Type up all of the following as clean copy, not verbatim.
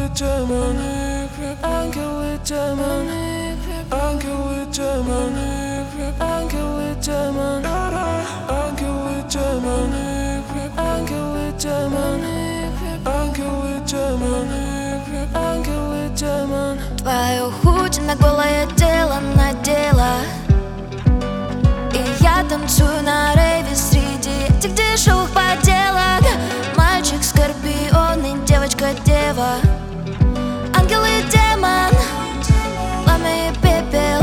демоны, ангелы, демоны, ангелы, демоны, ангелы, демоны, ангелы, демоны, ангелы, демоны, ангелы, демоны, ангелы, демоны. Твою худи на голое тело надела, и я танцую на рейве среди этих дешевых поделок. Мальчик скорпион и девочка-дева, ангел и демон, пламя и пепел.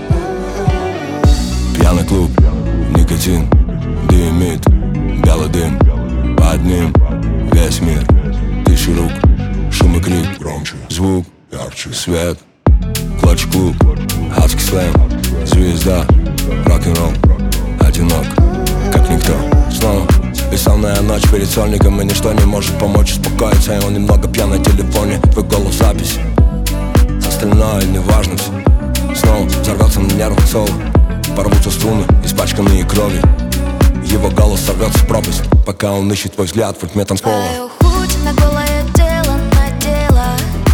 Пьяный клуб, никотин, дымит, белый дым, под ним весь мир. Тысячи рук, шум и крик, громче, звук, ярче, свет, клочек клуб, адский слэм, звезда, рок-н-ролл, одинок, как никто. Снова бессонная ночь перед сольником, и ничто не может помочь успокоиться. И он немного пьян на телефоне, твой голос запись, остальное неважно все. Снова взорвется на нервах соло, порвутся струны, испачканные кровью. Его голос сорвется в пропасть, пока он ищет твой взгляд в ритме танцпола. Твою худи на голое тело надела,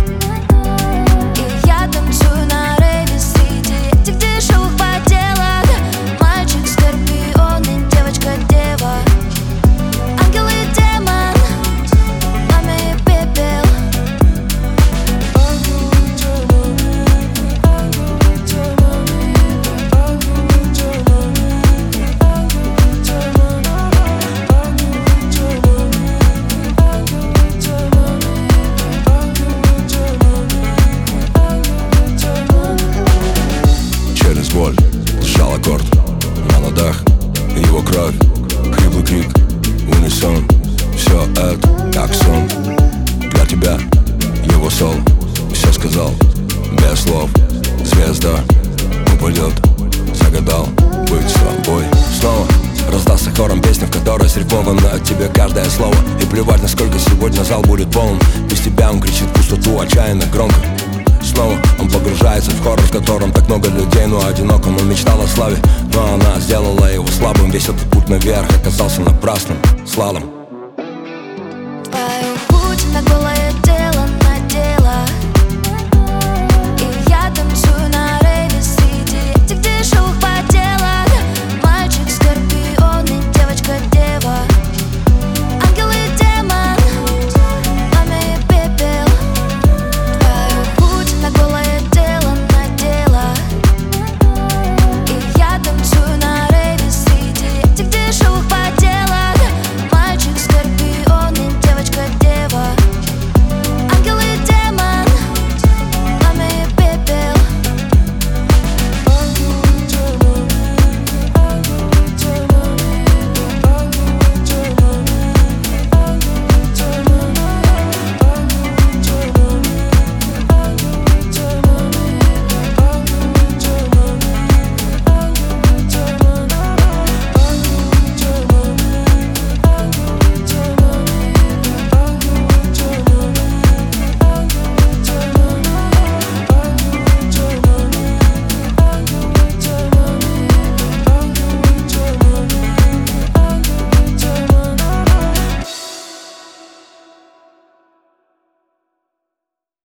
и я танцую на рейве среди этих дешевых поделок. Мальчик скорпион и девочка-дева, ангел и демон, пламя и пепел. Через боль сжал аккорд на ладах, его кровь, хриплый крик, унисон. Все это как сон. Для тебя его соло все сказал без слов. Звезда упадет, загадал быть с тобой. Снова раздастся хором песня, в которой срифмовано от тебя каждое слово. И плевать, насколько сегодня зал будет полон, без тебя он кричит в пустоту отчаянно громко. Снова он погружается в хоррор, в котором так много людей, но одиноком. Он мечтал о славе, но она сделала его слабым. Весь этот путь наверх оказался напрасным слалом.